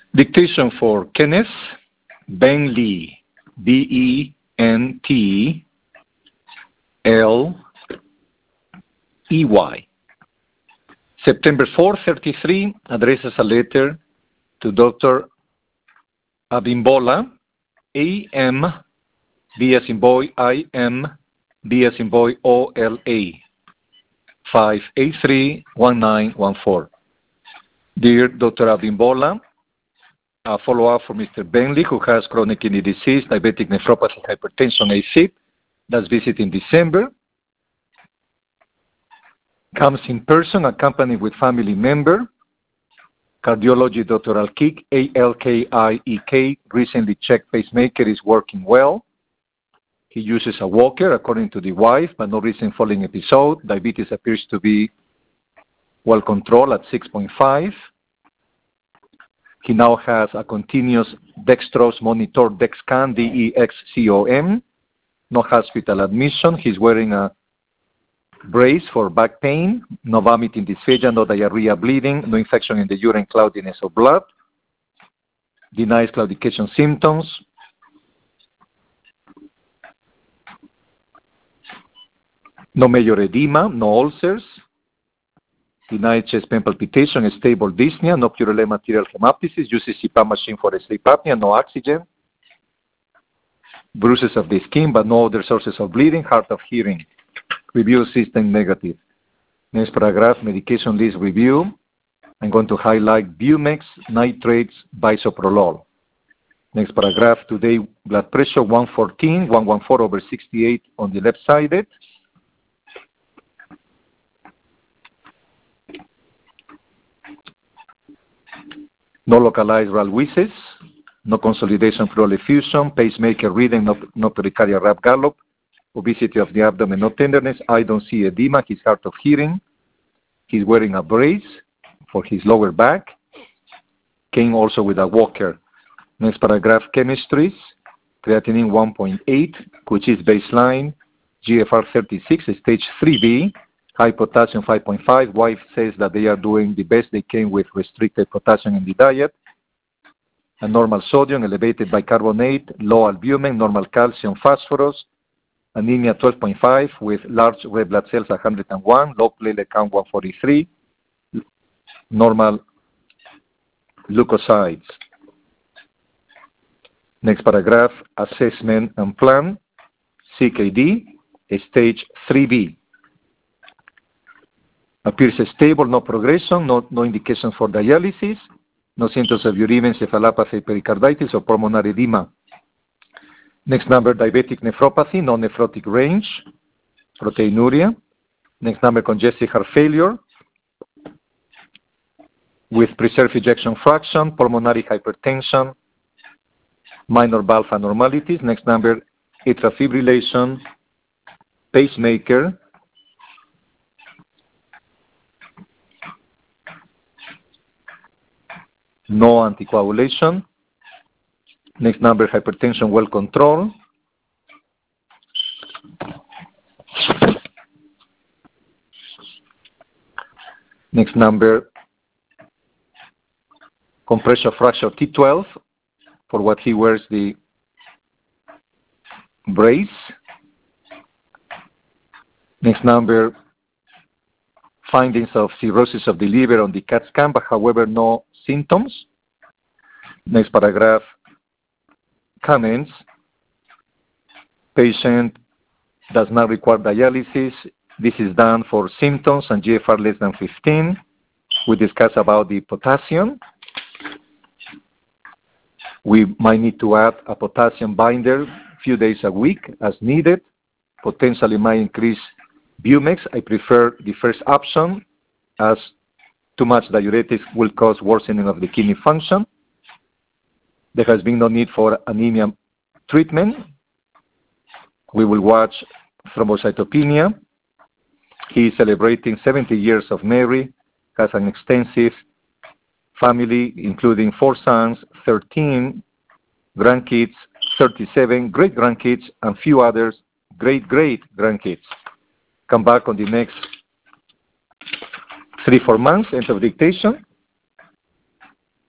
Dictation for Kenneth Bentley, Bentley. September 4:33, addresses a letter to Dr. Abimbola, A.M., B as in boy, I.M., B as in boy, O.L.A., 583-1914. Dear Dr. Abimbola, a follow-up for Mr. Bentley, who has chronic kidney disease, diabetic nephropathy, hypertension, AFib, that's visit in December. Comes in person, accompanied with family member. Cardiology, Dr. Alkiek, A-L-K-I-E-K, recently checked pacemaker is working well. He uses a walker, according to the wife, but no recent falling episode. Diabetes appears to be well controlled at 6.5. He now has a continuous dextrose monitor, Dexcom, D-E-X-C-O-M. No hospital admission. He's wearing a brace for back pain, no vomiting, dysphagia, no diarrhea, bleeding, no infection in the urine, cloudiness of blood. Denies claudication symptoms. No major edema, no ulcers. Denied chest pain palpitation, stable dyspnea, no purulent material hemoptysis, uses CPAP machine for sleep apnea, no oxygen. Bruises of the skin, but no other sources of bleeding, hard of hearing. Review system negative. Next paragraph, medication list review. I'm going to highlight Bumex, nitrates, bisoprolol. Next paragraph, today blood pressure 114, 114/68 on the left-sided. No localized ralwisis, no consolidation pleural effusion, pacemaker reading, no pericardial rap gallop, obesity of the abdomen, no tenderness. I don't see edema. He's hard of hearing. He's wearing a brace for his lower back. Came also with a walker. Next paragraph, chemistries. Creatinine 1.8, which is baseline. GFR 36, stage 3B. High potassium 5.5. Wife says that they are doing the best they can with restricted potassium in the diet. A normal sodium, elevated bicarbonate, low albumin, normal calcium, phosphorus. Anemia 12.5 with large red blood cells 101, low platelet count 143, normal leukocytes. Next paragraph, assessment and plan. CKD, stage 3B. Appears stable, no progression, no indication for dialysis, no symptoms of uremia, encephalopathy, pericarditis, or pulmonary edema. Next number, diabetic nephropathy, non-nephrotic range, proteinuria. Next number, congestive heart failure with preserved ejection fraction, pulmonary hypertension, minor valve abnormalities. Next number, atrial fibrillation, pacemaker, no anticoagulation. Next number, hypertension well controlled. Next number, compression fracture T12 for what he wears the brace. Next number, findings of cirrhosis of the liver on the CAT scan, but however no symptoms. Next paragraph, comments. Patient does not require dialysis. This is done for symptoms and GFR less than 15. We discussed about the potassium. We might need to add a potassium binder a few days a week as needed. Potentially might increase Bumex. I prefer the first option as too much diuretics will cause worsening of the kidney function. There has been no need for anemia treatment. We will watch thrombocytopenia. He is celebrating 70 years of marriage, has an extensive family, including 4 sons, 13 grandkids, 37 great-grandkids, and few others great-great-grandkids. Come back on the next 3-4 months, end of dictation.